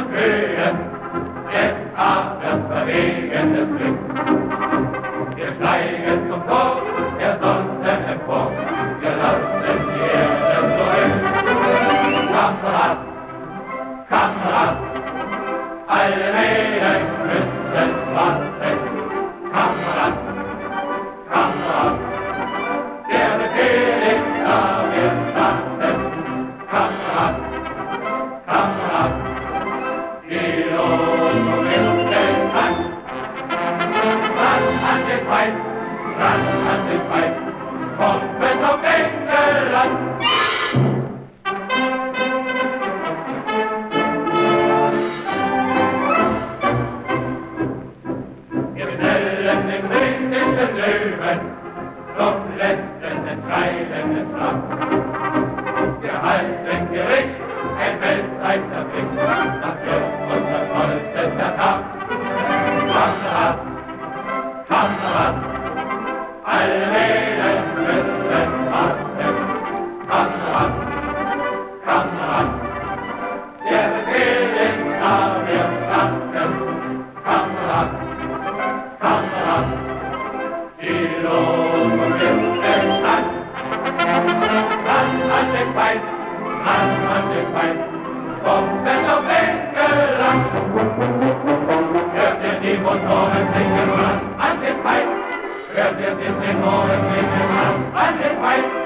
und Höhen, des Adlers verwegenes Glück. Wir steigen zum Tod der Sonne empor, wir lassen die Erde zurück. Kamerad, Kamerad, alle Mädchen müssen warten. Kamerad, Kamerad, der Befehl ist da, wir starten. Kamerad, Kamerad, die Losung ist bekannt. Ran an den Feind, ran an den Feind, kommen auf England. Wir stellen den britischen Löwen zum letzten entscheidenden Schlag. Wir halten Gericht, ein weltweiter Pflicht, das wird unser stolzester Tag. Kamerad, Kamerad, alle Mädchen müssen warten. Kamerad, Kamerad, der Befehl ist da, wir starten. Kamerad, Kamerad, die Losung ist bekannt. Ran an den Feind, ran an den Feind, kommen auf England. Hört ihr die Motoren singen, ran an den Feind. Hört ihr in den Ohren singen, ran an den Feind.